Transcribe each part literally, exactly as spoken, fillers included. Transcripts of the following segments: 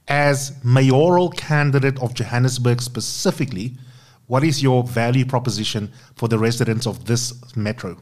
as mayoral candidate of Johannesburg specifically, what is your value proposition for the residents of this metro?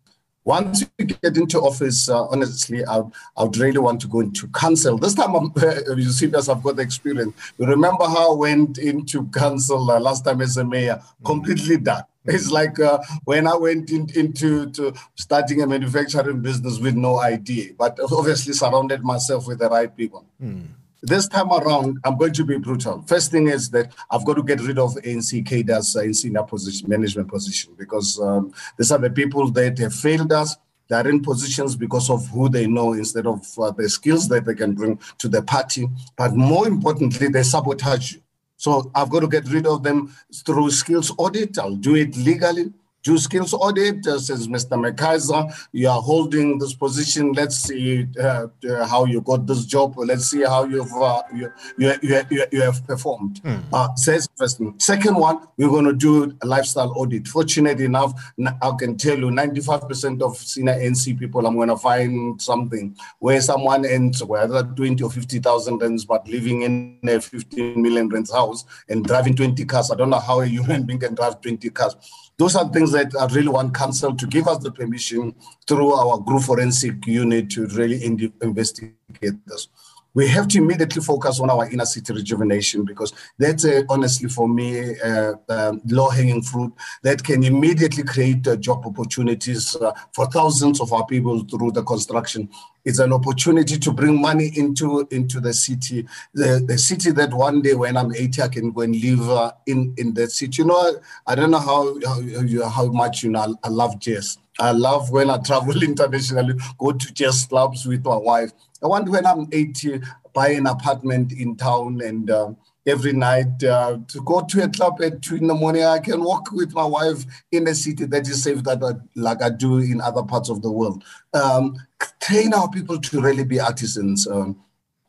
Once you get into office, uh, honestly, I I would really want to go into council. This time, I'm, you see, as I've got the experience. You remember how I went into council uh, last time as a mayor, completely dark. It's like uh, when I went in, into to starting a manufacturing business with no idea, but obviously surrounded myself with the right people. Mm. This time around, I'm going to be brutal. First thing is that I've got to get rid of A N C cadres in senior position, management position, because um, these are the people that have failed us. They are in positions because of who they know instead of uh, the skills that they can bring to the party. But more importantly, they sabotage you. So I've got to get rid of them through skills audit. I'll do it legally. Do skills audit, uh, says Mister McKaiser, you are holding this position. Let's see uh, uh, how you got this job. Let's see how you've uh, you, you, you, you, you have performed. Mm. Uh, says first thing. Second one, we're going to do a lifestyle audit. Fortunately enough, I can tell you ninety-five percent of senior N C people, I'm going to find something where someone ends, whether twenty or fifty thousand rands, but living in a fifteen million rands house and driving twenty cars. I don't know how a human being can drive twenty cars. Those are things that I really want council to give us the permission through our group forensic unit to really in- investigate this. We have to immediately focus on our inner city rejuvenation because that's uh, honestly for me uh, um, low-hanging fruit that can immediately create uh, job opportunities uh, for thousands of our people through the construction. It's an opportunity to bring money into, into the city, the, the city that one day when I'm eighty, I can go and live uh, in, in that city. You know, I don't know how how, how much you know I love jazz. I love when I travel internationally, go to jazz clubs with my wife. I want when I'm eighty, buy an apartment in town and uh, every night uh, to go to a club at two in the morning. I can walk with my wife in a city that is safe that I, like I do in other parts of the world. Um, train our people to really be artisans. Um,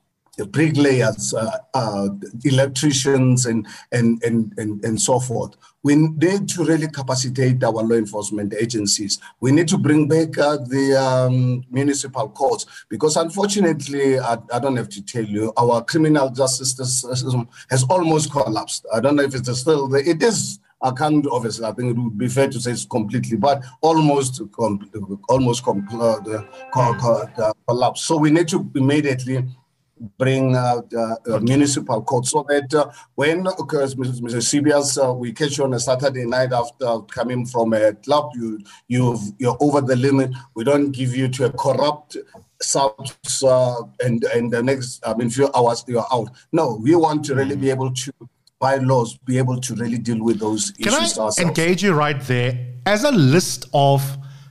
bricklayers, uh, uh, electricians, and, and and and and so forth. We need to really capacitate our law enforcement agencies. We need to bring back uh, the um, municipal courts because, unfortunately, I, I don't have to tell you, our criminal justice system has almost collapsed. I don't know if it's still there. It is. I can't obviously. I think it would be fair to say it's completely, but almost, com- almost com- uh, the, co- co- uh, collapsed. So we need to immediately bring uh, uh, uh, municipal court so that uh, when, because Mister Sibias, uh, we catch you on a Saturday night after coming from a club, you, you've, you're over the limit. We don't give you to a corrupt subs uh, and, and the next, I mean, few hours you're out. No, we want to really be able to, by laws, be able to really deal with those Can issues I ourselves. Engage you right there? As a list of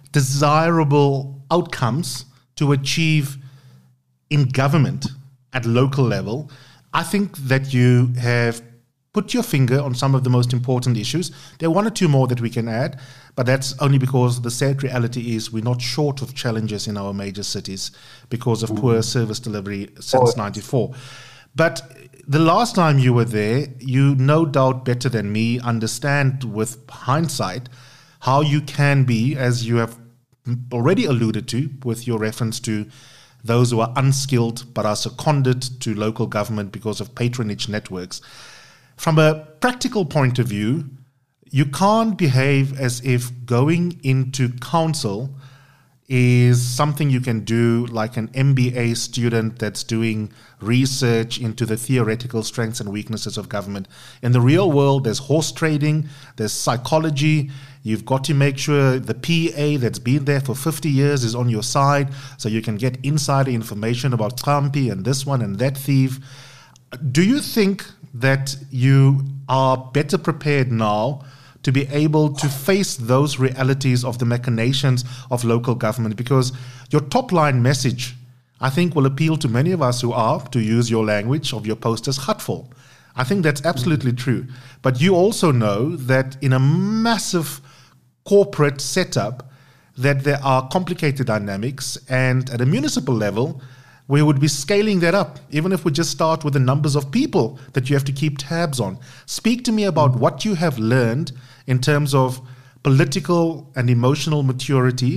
desirable outcomes to achieve in government, at local level, I think that you have put your finger on some of the most important issues. There are one or two more that we can add, but that's only because the sad reality is we're not short of challenges in our major cities because of mm. poor service delivery since oh. ninety-four. But the last time you were there, you no doubt better than me understand with hindsight how you can be, as you have already alluded to with your reference to those who are unskilled but are seconded to local government because of patronage networks. From a practical point of view, you can't behave as if going into council is something you can do like an M B A student that's doing research into the theoretical strengths and weaknesses of government. In the real world, there's horse trading, there's psychology. You've got to make sure the P A that's been there for fifty years is on your side so you can get insider information about Trumpy and this one and that thief. Do you think that you are better prepared now to be able to face those realities of the machinations of local government? Because your top line message, I think, will appeal to many of us who are, to use your language of your posters, hurtful. I think that's absolutely true. But you also know that in a massive corporate setup that there are complicated dynamics, and at a municipal level we would be scaling that up, even if we just start with the numbers of people that you have to keep tabs on. Speak to me about what you have learned in terms of political and emotional maturity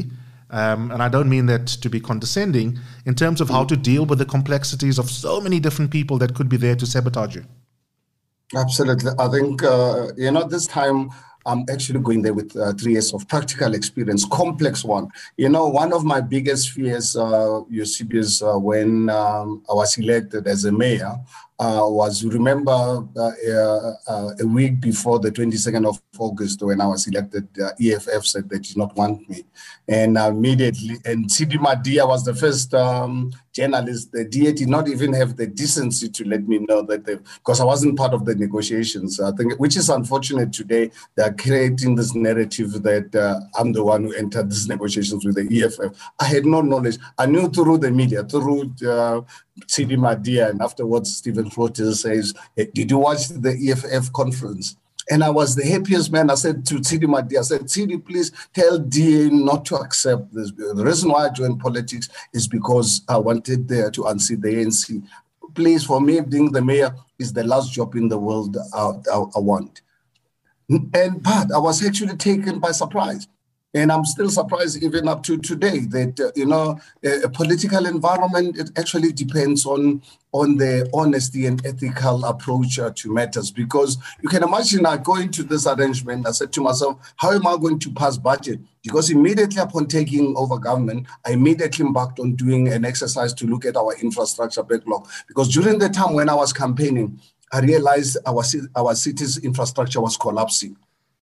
Um, and I don't mean that to be condescending, in terms of how to deal with the complexities of so many different people that could be there to sabotage you. Absolutely. I think, uh, you know, this time I'm actually going there with uh, three years of practical experience, complex one. You know, one of my biggest fears, uh, Eusebius, uh, when um, I was elected as a mayor, uh, was, remember, uh, uh, uh, a week before the twenty-second of August, when I was elected, uh, E F F said they did not want me. And immediately, and Tshidi Madia was the first um, journalist. The D A did not even have the decency to let me know that they, because I wasn't part of the negotiations, I think, which is unfortunate today. They're creating this narrative that uh, I'm the one who entered these negotiations with the E F F. I had no knowledge. I knew through the media, through uh, Tshidi Madia, and afterwards Stephen Flotter says, hey, did you watch the E F F conference? And I was the happiest man. I said to Tshidi Madia, I said, Tshidi, please tell D A not to accept this. The reason why I joined politics is because I wanted there to unseat the A N C. Please, for me, being the mayor is the last job in the world I, I, I want. And but I was actually taken by surprise. And I'm still surprised even up to today that, uh, you know, a, a political environment, it actually depends on, on the honesty and ethical approach uh, to matters. Because you can imagine I go into this arrangement, I said to myself, how am I going to pass budget? Because immediately upon taking over government, I immediately embarked on doing an exercise to look at our infrastructure backlog. Because during the time when I was campaigning, I realized our, our city's infrastructure was collapsing.